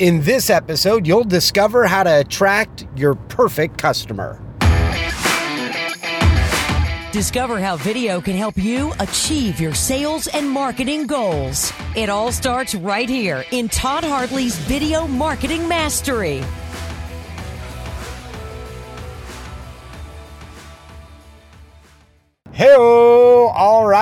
In this episode, you'll discover how to attract your perfect customer. Discover how video can help you achieve your sales and marketing goals. It all starts right here in Todd Hartley's Video Marketing Mastery. Hey-o!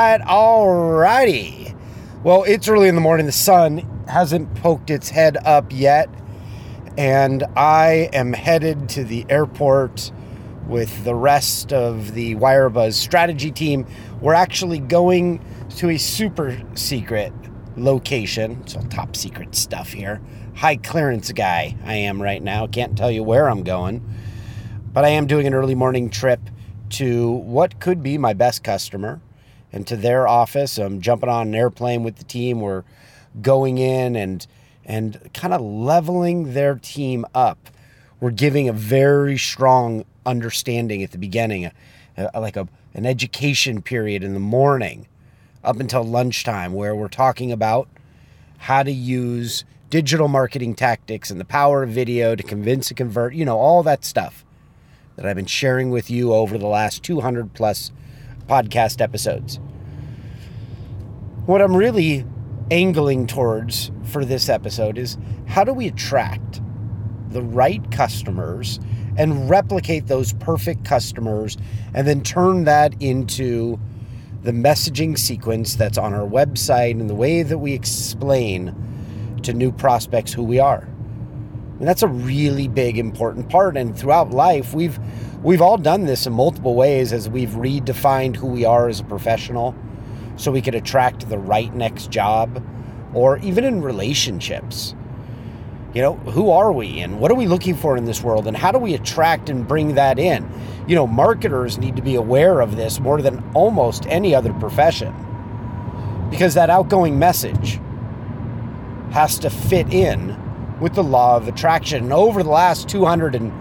Alrighty. Well, it's early in the morning. The sun hasn't poked its head up yet, and I am headed to the airport with the rest of the WireBuzz strategy team. We're actually going to a super secret location. It's all top secret stuff here. High clearance guy I am right now. Can't tell you where I'm going, but I am doing an early morning trip to what could be my best customer and to their office. I'm jumping on an airplane with the team. We're going in and kind of leveling their team up. We're giving a very strong understanding at the beginning, an education period in the morning up until lunchtime, where we're talking about how to use digital marketing tactics and the power of video to convince and convert, all that stuff that I've been sharing with you over the last 200 plus podcast episodes. What I'm really angling towards for this episode is, how do we attract the right customers and replicate those perfect customers and then turn that into the messaging sequence that's on our website and the way that we explain to new prospects who we are. And that's a really big, important part. And throughout life, we've all done this in multiple ways as we've redefined who we are as a professional so we could attract the right next job, or even in relationships. Who are we and what are we looking for in this world, and how do we attract and bring that in? Marketers need to be aware of this more than almost any other profession, because that outgoing message has to fit in with the law of attraction. And over the last 200 and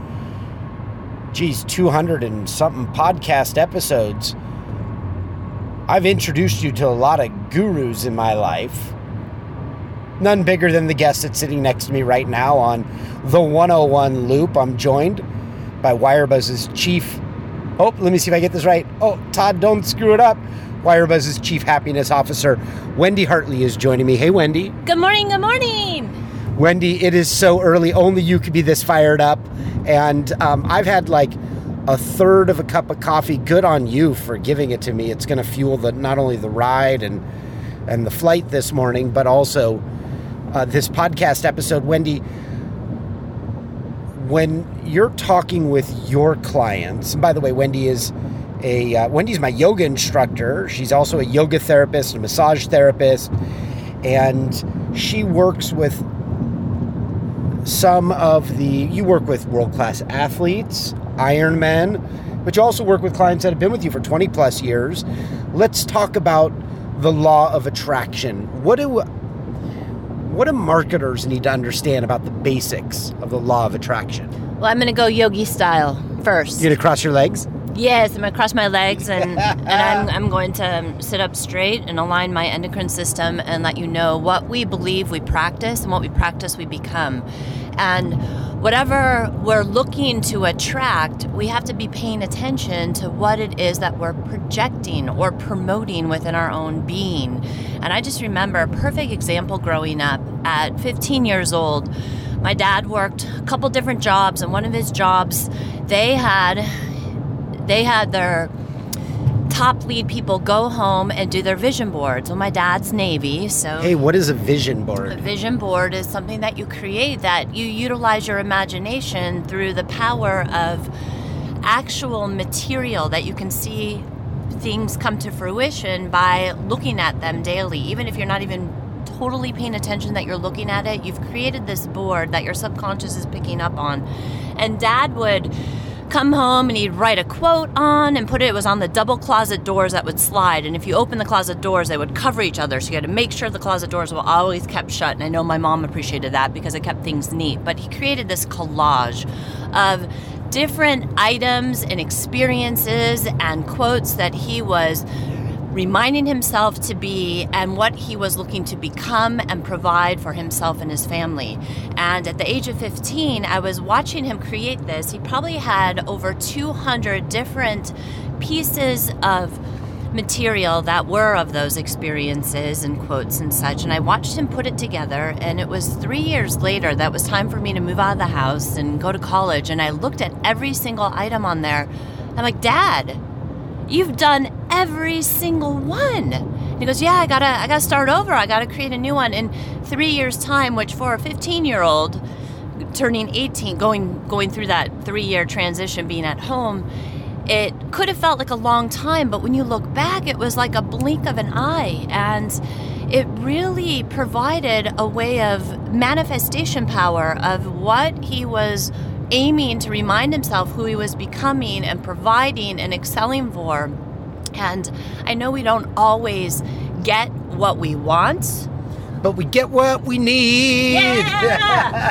something podcast episodes, I've introduced you to a lot of gurus in my life. None bigger than the guest that's sitting next to me right now on the 101 Loop. I'm joined by WireBuzz's chief... let me see if I get this right. Todd, don't screw it up. WireBuzz's chief happiness officer, Wendy Hartley, is joining me. Hey, Wendy. Good morning, good morning. Wendy, it is so early. Only you could be this fired up. And I've had like a third of a cup of coffee. Good on you for giving it to me. It's going to fuel not only the ride and the flight this morning, but also this podcast episode. Wendy, when you're talking with your clients, and by the way, Wendy's my yoga instructor. She's also a yoga therapist, a massage therapist, and she works with you work with world-class athletes, Ironmen, but you also work with clients that have been with you for 20 plus years. Let's talk about the law of attraction. What do marketers need to understand about the basics of the law of attraction? Well, I'm going to go yogi style first. You're going to cross your legs? Yes, I'm going to cross my legs and I'm going to sit up straight and align my endocrine system and let you know what we believe we practice, and what we practice we become. And whatever we're looking to attract, we have to be paying attention to what it is that we're projecting or promoting within our own being. And I just remember a perfect example growing up. At 15 years old, my dad worked a couple different jobs, and one of his jobs, they had their top lead people go home and do their vision boards. Well, my dad's Navy, so... Hey, what is a vision board? A vision board is something that you create, that you utilize your imagination through the power of actual material, that you can see things come to fruition by looking at them daily. Even if you're not even totally paying attention that you're looking at it, you've created this board that your subconscious is picking up on. And Dad would come home and he'd write a quote on and it was on the double closet doors that would slide. And if you open the closet doors, they would cover each other. So you had to make sure the closet doors were always kept shut. And I know my mom appreciated that because it kept things neat. But he created this collage of different items and experiences and quotes that he was reminding himself to be and what he was looking to become and provide for himself and his family. And at the age of 15, I was watching him create this. He probably had over 200 different pieces of material that were of those experiences and quotes and such. And I watched him put it together. And it was 3 years later that it was time for me to move out of the house and go to college. And I looked at every single item on there. I'm like, Dad, you've done every single one. And he goes, yeah, I gotta start over. I gotta create a new one in 3 years' time, which for a 15-year-old turning 18, going through that 3-year transition, being at home, it could have felt like a long time, but when you look back, it was like a blink of an eye. And it really provided a way of manifestation power of what he was aiming to remind himself who he was becoming and providing and excelling for. And I know we don't always get what we want, but we get what we need. Yeah!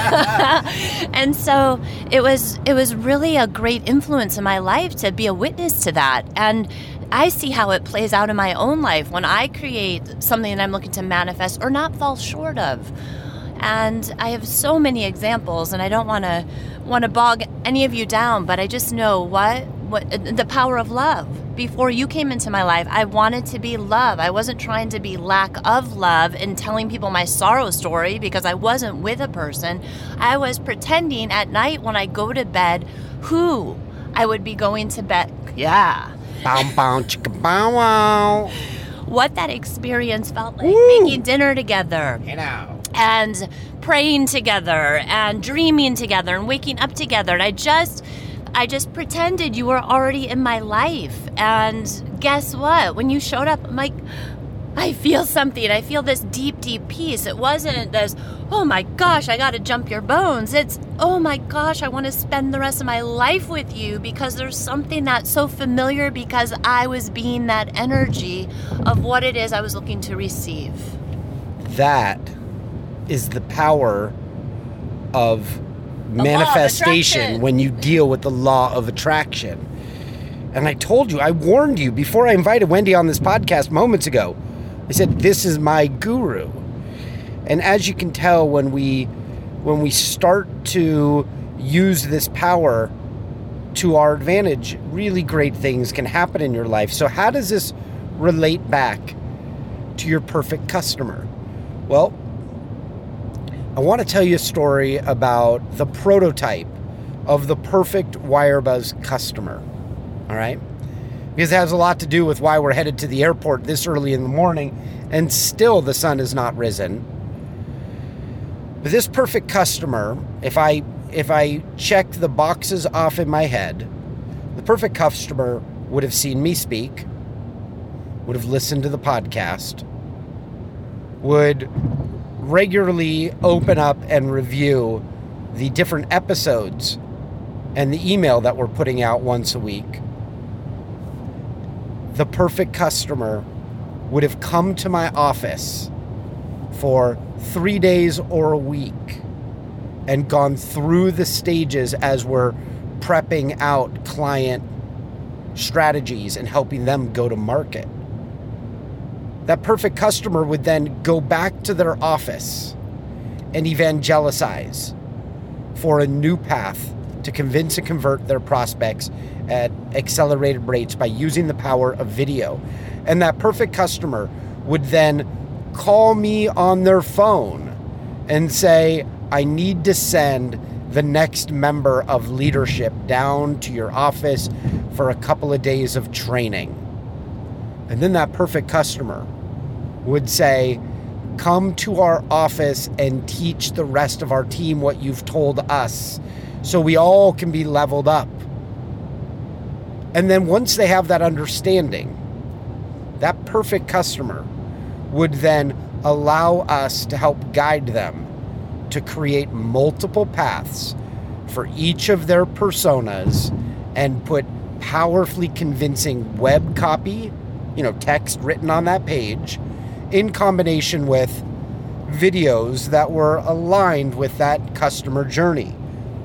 And so it was really a great influence in my life to be a witness to that. And I see how it plays out in my own life when I create something that I'm looking to manifest or not fall short of. And I have so many examples, and I don't want to bog any of you down, but I just know what the power of love. Before you came into my life, I wanted to be love. I wasn't trying to be lack of love and telling people my sorrow story because I wasn't with a person. I was pretending at night when I go to bed who I would be going to bed. Yeah. Bow, bow, chicka, bow, wow. What that experience felt like. Woo! Making dinner together. You know. And praying together and dreaming together and waking up together. And I just pretended you were already in my life. And guess what? When you showed up, I'm like, I feel something. I feel this deep, deep peace. It wasn't this, oh my gosh, I got to jump your bones. It's, oh my gosh, I want to spend the rest of my life with you because there's something that's so familiar because I was being that energy of what it is I was looking to receive. That is the power of manifestation when you deal with the law of attraction. And I told you, I warned you before I invited Wendy on this podcast moments ago. I said, this is my guru. And as you can tell, when we start to use this power to our advantage, really great things can happen in your life. So how does this relate back to your perfect customer? Well, I want to tell you a story about the prototype of the perfect WireBuzz customer. All right? Because it has a lot to do with why we're headed to the airport this early in the morning and still the sun has not risen. But this perfect customer, if I check the boxes off in my head, the perfect customer would have seen me speak, would have listened to the podcast, would regularly open up and review the different episodes and the email that we're putting out once a week. The perfect customer would have come to my office for 3 days or a week and gone through the stages as we're prepping out client strategies and helping them go to market. That perfect customer would then go back to their office and evangelize for a new path to convince and convert their prospects at accelerated rates by using the power of video. And that perfect customer would then call me on their phone and say, I need to send the next member of leadership down to your office for a couple of days of training. And then that perfect customer would say, come to our office and teach the rest of our team what you've told us so we all can be leveled up. And then once they have that understanding, that perfect customer would then allow us to help guide them to create multiple paths for each of their personas and put powerfully convincing web copy, text written on that page, in combination with videos that were aligned with that customer journey.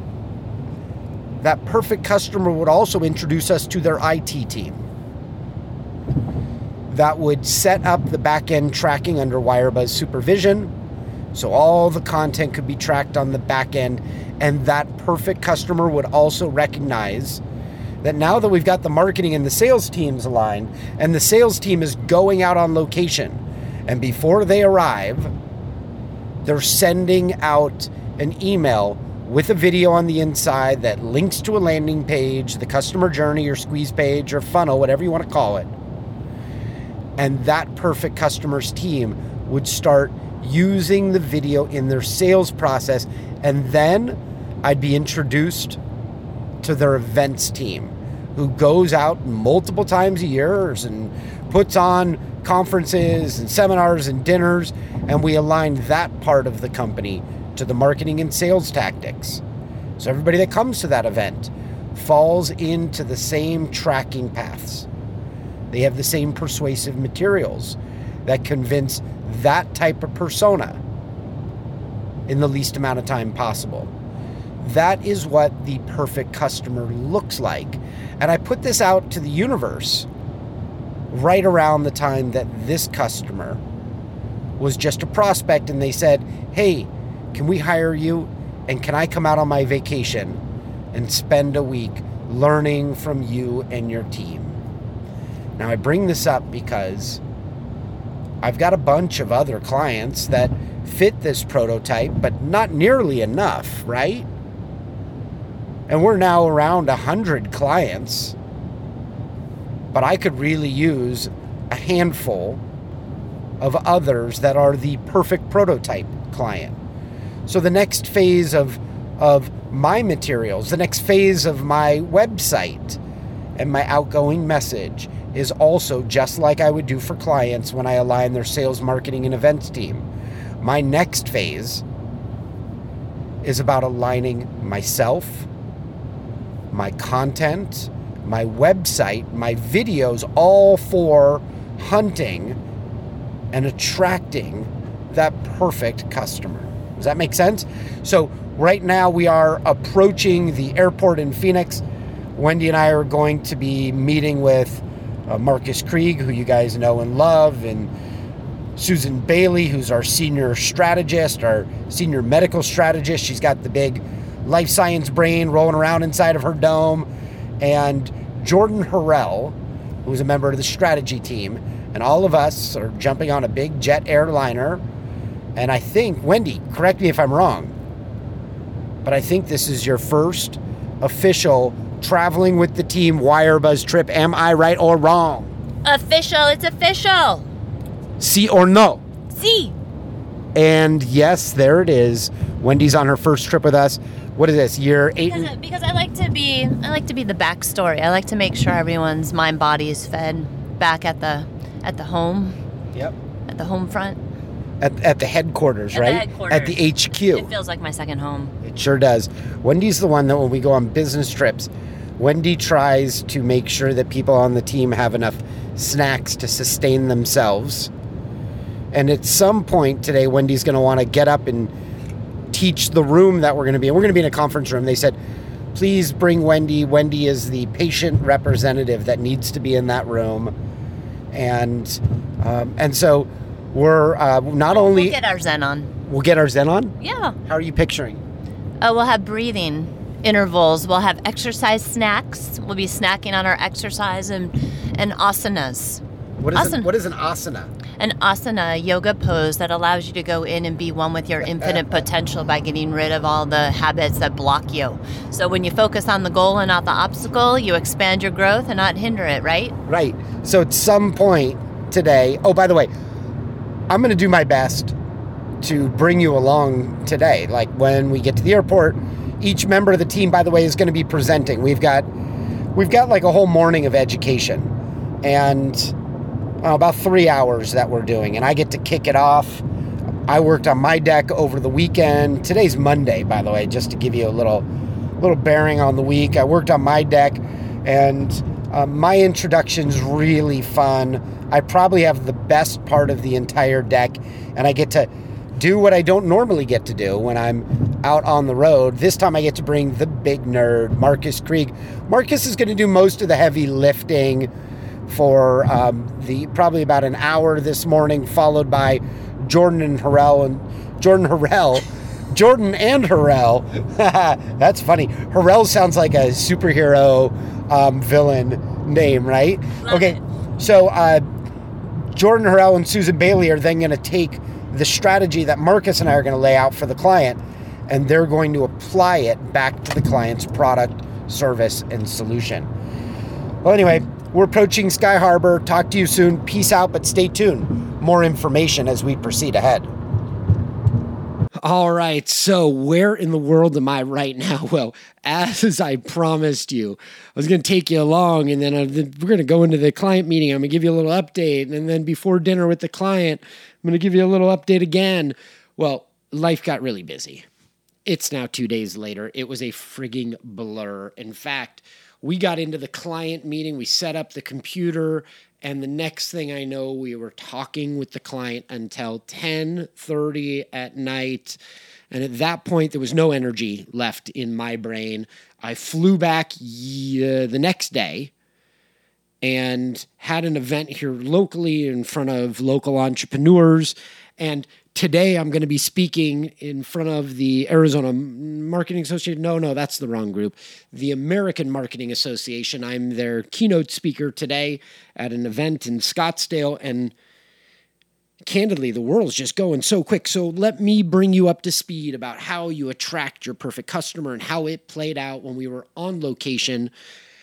That perfect customer would also introduce us to their IT team. that would set up the back-end tracking under Wirebuzz supervision, so all the content could be tracked on the back end, and that perfect customer would also recognize that now that we've got the marketing and the sales teams aligned, and the sales team is going out on location, and before they arrive, they're sending out an email with a video on the inside that links to a landing page, the customer journey or squeeze page or funnel, whatever you want to call it. And that perfect customer's team would start using the video in their sales process, and then I'd be introduced to their events team, who goes out multiple times a year and puts on conferences and seminars and dinners, and we align that part of the company to the marketing and sales tactics. So everybody that comes to that event falls into the same tracking paths. They have the same persuasive materials that convince that type of persona in the least amount of time possible. That is what the perfect customer looks like. And I put this out to the universe right around the time that this customer was just a prospect, and they said, hey, can we hire you? And can I come out on my vacation and spend a week learning from you and your team? Now, I bring this up because I've got a bunch of other clients that fit this prototype, but not nearly enough, right? And we're now around 100 clients, but I could really use a handful of others that are the perfect prototype client. So the next phase of my materials, the next phase of my website and my outgoing message is also just like I would do for clients when I align their sales, marketing, and events team. My next phase is about aligning myself, my content, my website, my videos, all for hunting and attracting that perfect customer. Does that make sense? So right now we are approaching the airport in Phoenix. Wendy and I are going to be meeting with Marcus Krieg, who you guys know and love, and Susan Bailey, who's our senior strategist, our senior medical strategist. She's got the big life science brain rolling around inside of her dome. And Jordan Harrell, who's a member of the strategy team. And all of us are jumping on a big jet airliner. And I think, Wendy, correct me if I'm wrong, but I think this is your first official traveling with the team Wirebuzz trip. Am I right or wrong? Official, it's official. Si or no? Si. And yes, there it is. Wendy's on her first trip with us. What is this, year 8? Because I like to be the backstory. I like to make sure everyone's mind, body is fed back at the home. Yep. At the home front. At the headquarters, right? At the headquarters. At the HQ. It feels like my second home. It sure does. Wendy's the one that when we go on business trips, Wendy tries to make sure that people on the team have enough snacks to sustain themselves. And at some point today, Wendy's going to want to get up and teach the room that we're going to be in. We're going to be in a conference room. They said, please bring Wendy. Wendy is the patient representative that needs to be in that room. And so we're not only... We'll get our Zen on. We'll get our Zen on? Yeah. How are you picturing? We'll have breathing intervals. We'll have exercise snacks. We'll be snacking on our exercise and asanas. What is an asana? An asana, a yoga pose that allows you to go in and be one with your infinite potential by getting rid of all the habits that block you. So when you focus on the goal and not the obstacle, you expand your growth and not hinder it, right? Right. So at some point today, oh, by the way, I'm going to do my best to bring you along today. Like when we get to the airport, each member of the team, by the way, is going to be presenting. We've got like a whole morning of education and about 3 hours that we're doing, and I get to kick it off. I worked on my deck over the weekend. Today's Monday, by the way, just to give you a little bearing on the week. I worked on my deck, and my introduction's really fun. I probably have the best part of the entire deck, and I get to do what I don't normally get to do when I'm out on the road. This time I get to bring the big nerd, Marcus Krieg. Marcus is going to do most of the heavy lifting, for probably about an hour this morning, followed by Jordan and Harrell. That's funny. Harrell sounds like a superhero villain name, right? Okay, so Jordan Harrell and Susan Bailey are then going to take the strategy that Marcus and I are going to lay out for the client, and they're going to apply it back to the client's product, service, and solution. Well, anyway, we're approaching Sky Harbor. Talk to you soon. Peace out, but stay tuned. More information as we proceed ahead. All right, so where in the world am I right now? Well, as I promised you, I was going to take you along, and then we're going to go into the client meeting. I'm going to give you a little update, and then before dinner with the client, I'm going to give you a little update again. Well, life got really busy. It's now 2 days later. It was a frigging blur. In fact, we got into the client meeting, we set up the computer, and the next thing I know, we were talking with the client until 10:30 at night. And at that point, there was no energy left in my brain. I flew back the next day and had an event here locally in front of local entrepreneurs. And today I'm going to be speaking in front of the Arizona Marketing Association. No, that's the wrong group. The American Marketing Association. I'm their keynote speaker today at an event in Scottsdale. And candidly, the world's just going so quick. So let me bring you up to speed about how you attract your perfect customer and how it played out when we were on location.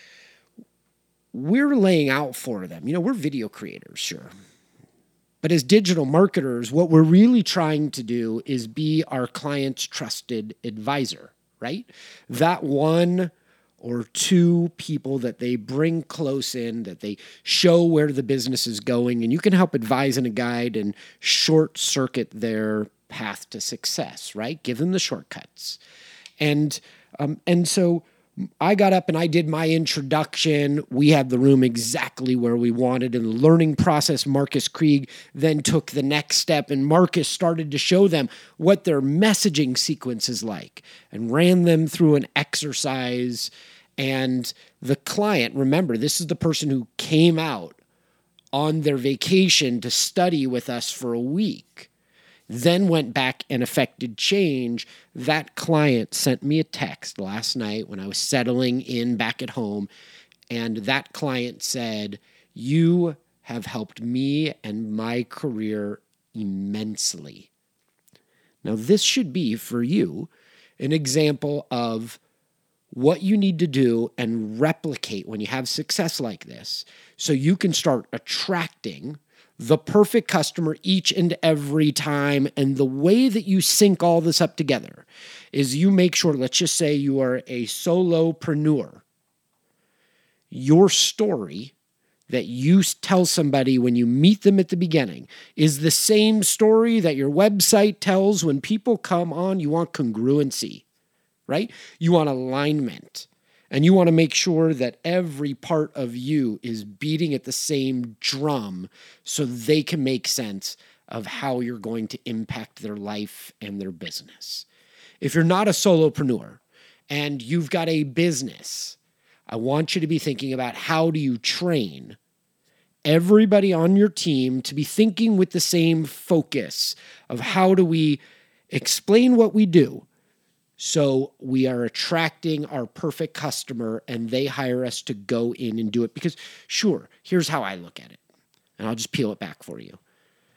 We're laying out for them. We're video creators, sure. But as digital marketers, what we're really trying to do is be our client's trusted advisor, right? That one or two people that they bring close in, that they show where the business is going, and you can help advise and guide and short circuit their path to success, right? Give them the shortcuts. And so I got up and I did my introduction. We had the room exactly where we wanted. In the learning process, Marcus Krieg then took the next step, and Marcus started to show them what their messaging sequence is like and ran them through an exercise. And the client, remember, this is the person who came out on their vacation to study with us for a week, then went back and affected change. That client sent me a text last night when I was settling in back at home, and that client said, "You have helped me and my career immensely." Now, this should be, for you, an example of what you need to do and replicate when you have success like this, so you can start attracting the perfect customer each and every time. And the way that you sync all this up together is you make sure, let's just say you are a solopreneur. Your story that you tell somebody when you meet them at the beginning is the same story that your website tells when people come on. You want congruency, right? You want alignment. And you want to make sure that every part of you is beating at the same drum so they can make sense of how you're going to impact their life and their business. If you're not a solopreneur and you've got a business, I want you to be thinking about how do you train everybody on your team to be thinking with the same focus of how do we explain what we do, so we are attracting our perfect customer and they hire us to go in and do it. Because sure, here's how I look at it, and I'll just peel it back for you.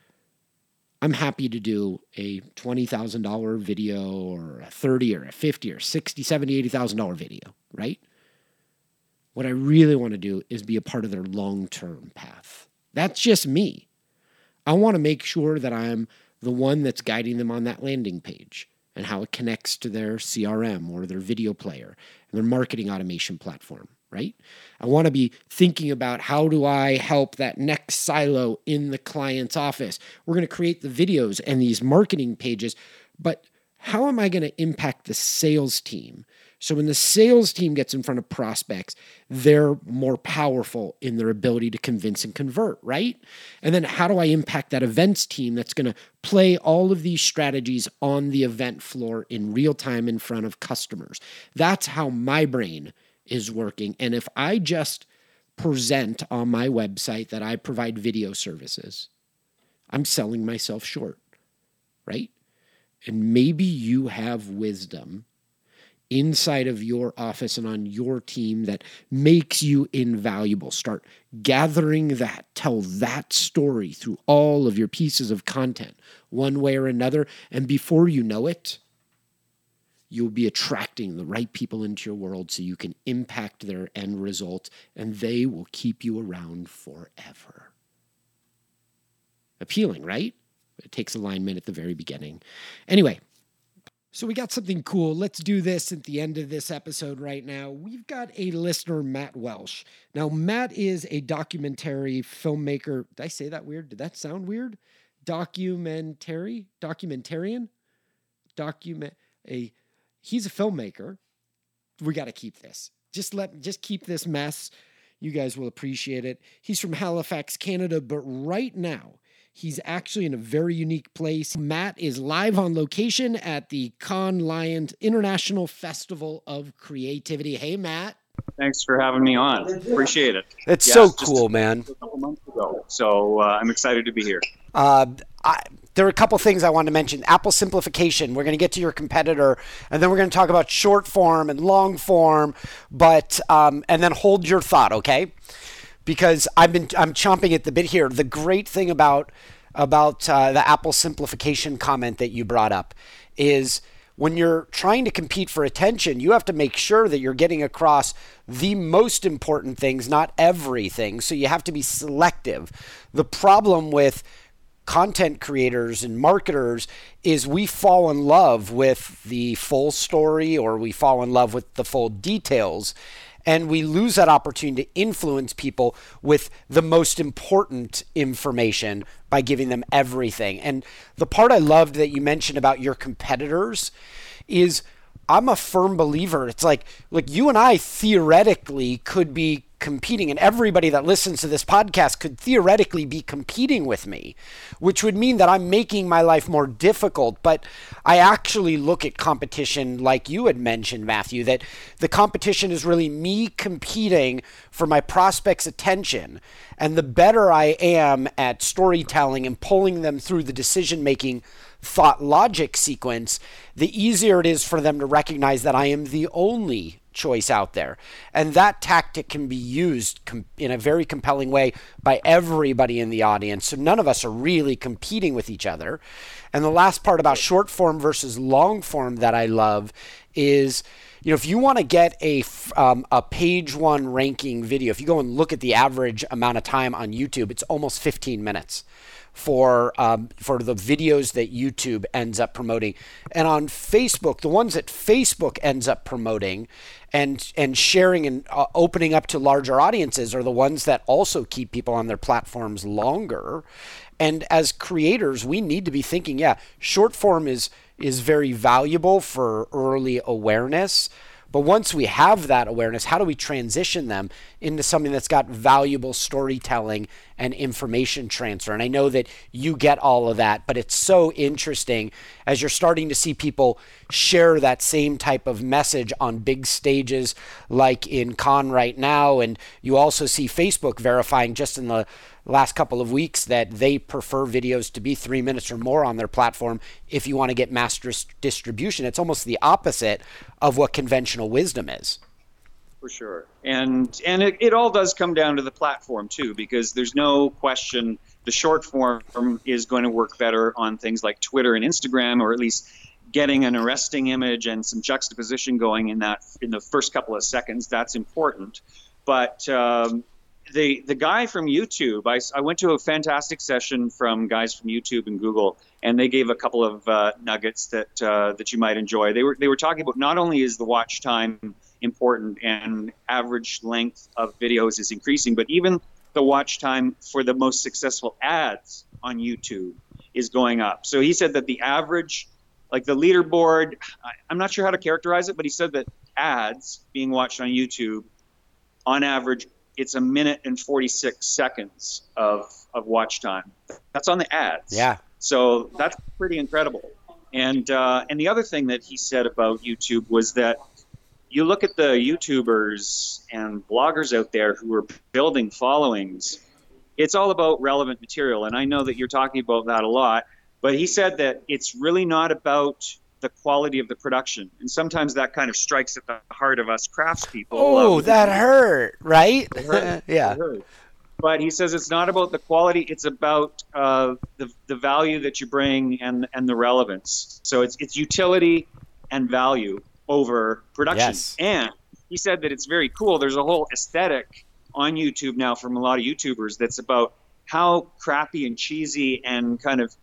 I'm happy to do a $20,000 video or a $30 or a $50 or $60, $70, $80,000 video, right? What I really want to do is be a part of their long-term path. That's just me. I want to make sure that I'm the one that's guiding them on that landing page and how it connects to their CRM or their video player and their marketing automation platform, right? I want to be thinking about how do I help that next silo in the client's office. We're going to create the videos and these marketing pages, but how am I going to impact the sales team? So when the sales team gets in front of prospects, they're more powerful in their ability to convince and convert, right? And then how do I impact that events team that's going to play all of these strategies on the event floor in real time in front of customers? That's how my brain is working. And if I just present on my website that I provide video services, I'm selling myself short, right? And maybe you have wisdom inside of your office and on your team that makes you invaluable. Start gathering that, tell that story through all of your pieces of content, one way or another. And before you know it, you'll be attracting the right people into your world so you can impact their end result, and they will keep you around forever. Appealing, right? It takes alignment at the very beginning. Anyway, so we got something cool. Let's do this at the end of this episode right now. We've got a listener, Matt Welsh. Now, Matt is a documentary filmmaker. Did I say that weird? Did that sound weird? Documentarian? He's a filmmaker. We got to keep this. Just keep this mess. You guys will appreciate it. He's from Halifax, Canada, but right now he's actually in a very unique place. Matt is live on location at the Cannes Lions International Festival of Creativity. Hey, Matt. Thanks for having me on. Appreciate it. It's so cool, man. A couple months ago, so I'm excited to be here. There are a couple things I wanted to mention. Apple simplification. We're going to get to your competitor, and then we're going to talk about short form and long form. But and then hold your thought, okay? Because I'm chomping at the bit here. The great thing about the Apple simplification comment that you brought up is when you're trying to compete for attention, you have to make sure that you're getting across the most important things, not everything. So you have to be selective. The problem with content creators and marketers is we fall in love with the full story, or we fall in love with the full details, and we lose that opportunity to influence people with the most important information by giving them everything. And the part I loved that you mentioned about your competitors is I'm a firm believer. It's like you and I theoretically could be competing, and everybody that listens to this podcast could theoretically be competing with me, which would mean that I'm making my life more difficult. But I actually look at competition like you had mentioned, Matthew, that the competition is really me competing for my prospects' attention. And the better I am at storytelling and pulling them through the decision-making thought logic sequence, the easier it is for them to recognize that I am the only choice out there. And that tactic can be used in a very compelling way by everybody in the audience. So none of us are really competing with each other. And the last part about short form versus long form that I love is, if you want to get a page one ranking video, if you go and look at the average amount of time on YouTube, it's almost 15 minutes for the videos that YouTube ends up promoting. And on Facebook, the ones that Facebook ends up promoting and sharing and opening up to larger audiences are the ones that also keep people on their platforms longer. And as creators, we need to be thinking, short form is very valuable for early awareness. But once we have that awareness, how do we transition them into something that's got valuable storytelling and information transfer? And I know that you get all of that, but it's so interesting as you're starting to see people share that same type of message on big stages like in Cannes right now. And you also see Facebook verifying just in the last couple of weeks that they prefer videos to be 3 minutes or more on their platform if you want to get mass distribution. It's almost the opposite of what conventional wisdom is. For sure. And it all does come down to the platform too, because there's no question the short form is going to work better on things like Twitter and Instagram, or at least getting an arresting image and some juxtaposition going in the first couple of seconds. That's important. But the guy from YouTube, I went to a fantastic session from guys from YouTube and Google, and they gave a couple of nuggets that you might enjoy. They were talking about not only is the watch time important and average length of videos is increasing, but even the watch time for the most successful ads on YouTube is going up. So he said that the average, like the leaderboard, I'm not sure how to characterize it, but he said that ads being watched on YouTube, on average, it's 1 minute and 46 seconds of watch time. That's on the ads. Yeah. So that's pretty incredible. And the other thing that he said about YouTube was that you look at the YouTubers and bloggers out there who are building followings, it's all about relevant material. And I know that you're talking about that a lot, but he said that it's really not about the quality of the production. And sometimes that kind of strikes at the heart of us craftspeople. Oh, that hurt, right? It hurt. Yeah. It hurt. But he says it's not about the quality, it's about the value that you bring and the relevance. So it's utility and value over production. Yes. And he said that it's very cool. There's a whole aesthetic on YouTube now from a lot of YouTubers that's about how crappy and cheesy and kind of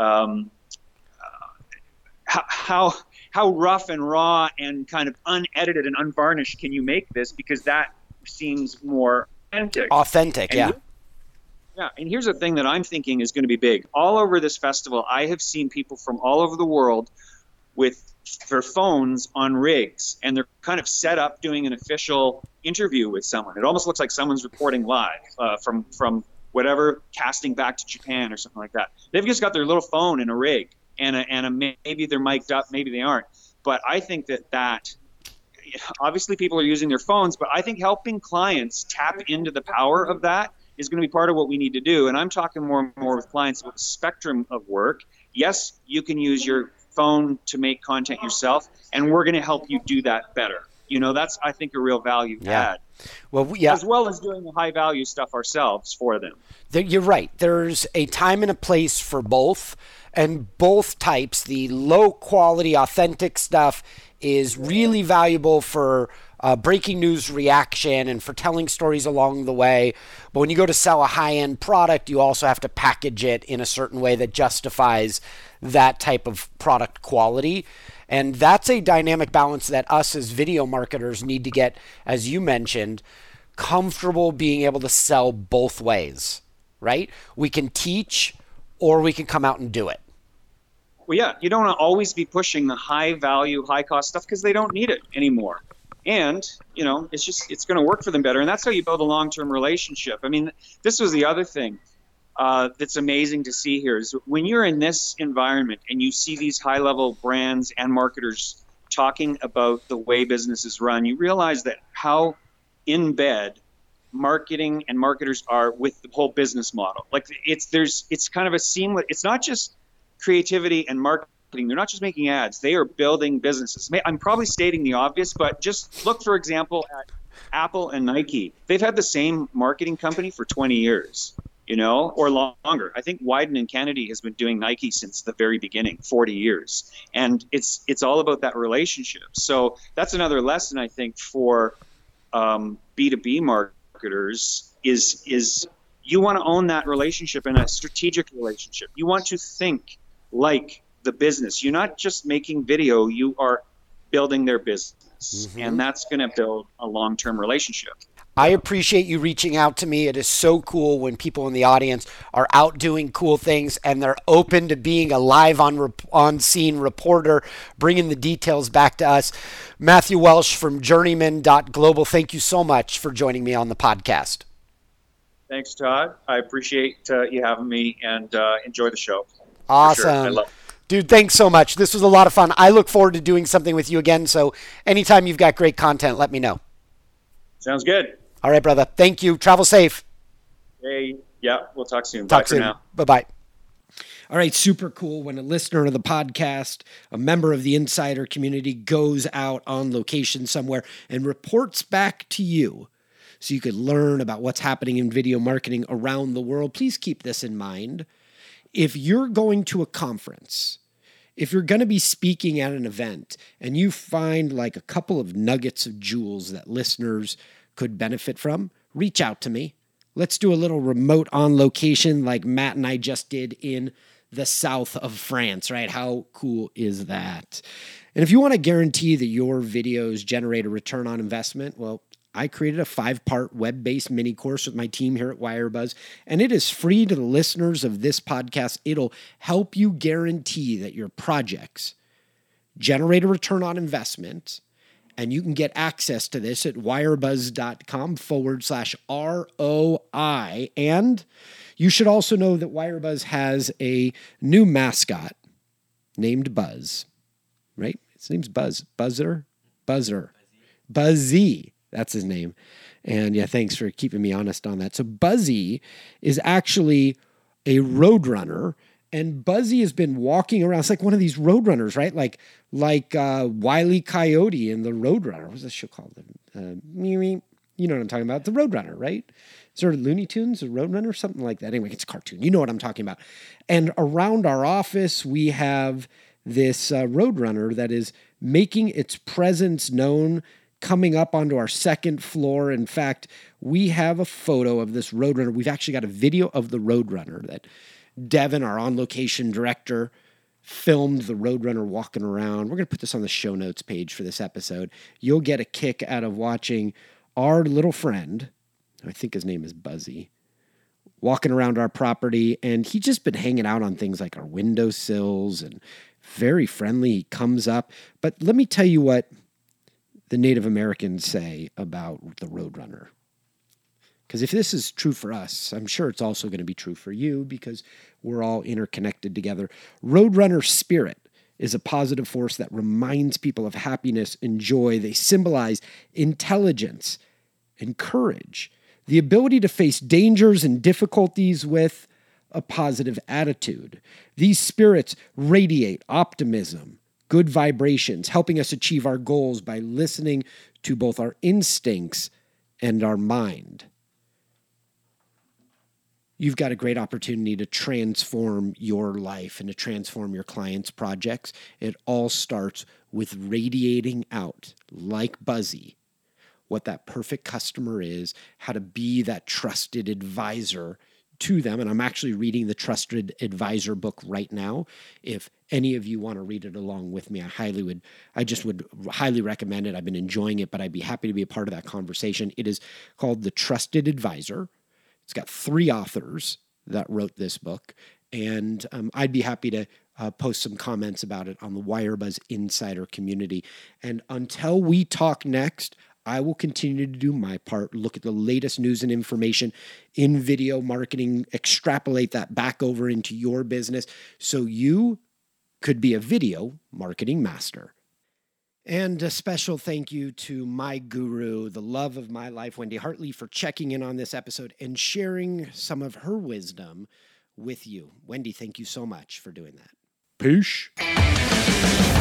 how rough and raw and kind of unedited and unvarnished can you make this, because that seems more authentic. Yeah. Yeah, and here's the thing that I'm thinking is going to be big. All over this festival, I have seen people from all over the world with their phones on rigs, and they're kind of set up doing an official interview with someone. It almost looks like someone's reporting live from whatever, casting back to Japan or something like that. They've just got their little phone in a rig, and maybe they're mic'd up, maybe they aren't. But I think that obviously people are using their phones, but I think helping clients tap into the power of that is going to be part of what we need to do. And I'm talking more and more with clients about the spectrum of work. Yes, you can use your phone to make content yourself, and we're going to help you do that better. That's, I think, a real value add. Well, yeah. As well as doing the high value stuff ourselves for them. You're right. There's a time and a place for both, and both types. The low quality, authentic stuff is really valuable for breaking news reaction and for telling stories along the way. But when you go to sell a high-end product, you also have to package it in a certain way that justifies that type of product quality. And that's a dynamic balance that us as video marketers need to get, as you mentioned, comfortable being able to sell both ways, right? We can teach or we can come out and do it. Well, yeah, you don't want to always be pushing the high value, high cost stuff because they don't need it anymore. And, it's going to work for them better. And that's how you build a long-term relationship. I mean, this was the other thing that's amazing to see here is when you're in this environment and you see these high-level brands and marketers talking about the way businesses run, you realize that how in bed marketing and marketers are with the whole business model. Like it's kind of a seamless. It's not just creativity and marketing. They're not just making ads. They are building businesses. I'm probably stating the obvious, but just look, for example, at Apple and Nike. They've had the same marketing company for 20 years, or longer. I think Wyden and Kennedy has been doing Nike since the very beginning, 40 years. And it's all about that relationship. So that's another lesson, I think, for B2B marketers is you want to own that relationship in a strategic relationship. You want to think like the business. You're not just making video, you are building their business. Mm-hmm. And that's going to build a long-term relationship. I appreciate you reaching out to me. It is so cool when people in the audience are out doing cool things and they're open to being a live on-scene reporter, bringing the details back to us. Matthew Welsh from Journeyman.global, thank you so much for joining me on the podcast. Thanks, Todd. I appreciate you having me, and enjoy the show. Awesome. Sure. I love it. Dude, thanks so much. This was a lot of fun. I look forward to doing something with you again. So anytime you've got great content, let me know. Sounds good. All right, brother. Thank you. Travel safe. Hey, yeah, we'll talk soon. Talk Bye soon. For now. Bye-bye. All right, super cool when a listener of the podcast, a member of the insider community, goes out on location somewhere and reports back to you so you could learn about what's happening in video marketing around the world. Please keep this in mind. If you're going to a conference, if you're going to be speaking at an event and you find like a couple of nuggets of jewels that listeners could benefit from, reach out to me. Let's do a little remote on location like Matt and I just did in the south of France, right? How cool is that? And if you want to guarantee that your videos generate a return on investment, well, I created a 5-part web-based mini course with my team here at Wirebuzz, and it is free to the listeners of this podcast. It'll help you guarantee that your projects generate a return on investment, and you can get access to this at wirebuzz.com/ROI. And you should also know that Wirebuzz has a new mascot named Buzz, right? His name's Buzz. Buzzer. Buzzy. That's his name. And yeah, thanks for keeping me honest on that. So Buzzy is actually a roadrunner, and Buzzy has been walking around. It's like one of these roadrunners, right? Like Wile E. Coyote in the Roadrunner. What's this show called? You know what I'm talking about? The Roadrunner, right? Sort of Looney Tunes, a Roadrunner, something like that. Anyway, it's a cartoon. You know what I'm talking about. And around our office, we have this Roadrunner that is making its presence known, coming up onto our second floor. In fact, we have a photo of this Roadrunner. We've actually got a video of the Roadrunner that Devin, our on-location director, filmed the Roadrunner walking around. We're going to put this on the show notes page for this episode. You'll get a kick out of watching our little friend, I think his name is Buzzy, walking around our property, and he's just been hanging out on things like our windowsills and very friendly. He comes up. But let me tell you what the Native Americans say about the Roadrunner. Because if this is true for us, I'm sure it's also going to be true for you because we're all interconnected together. Roadrunner spirit is a positive force that reminds people of happiness and joy. They symbolize intelligence and courage, the ability to face dangers and difficulties with a positive attitude. These spirits radiate optimism, good vibrations, helping us achieve our goals by listening to both our instincts and our mind. You've got a great opportunity to transform your life and to transform your clients' projects. It all starts with radiating out, like Buzzy, what that perfect customer is, how to be that trusted advisor to them. And I'm actually reading the Trusted Advisor book right now. If any of you want to read it along with me, I just would highly recommend it. I've been enjoying it, but I'd be happy to be a part of that conversation. It is called The Trusted Advisor. It's got 3 authors that wrote this book, and I'd be happy to post some comments about it on the Wirebuzz Insider community. And until we talk next, I will continue to do my part, look at the latest news and information in video marketing, extrapolate that back over into your business so you could be a video marketing master. And a special thank you to my guru, the love of my life, Wendy Hartley, for checking in on this episode and sharing some of her wisdom with you. Wendy, thank you so much for doing that. Peace.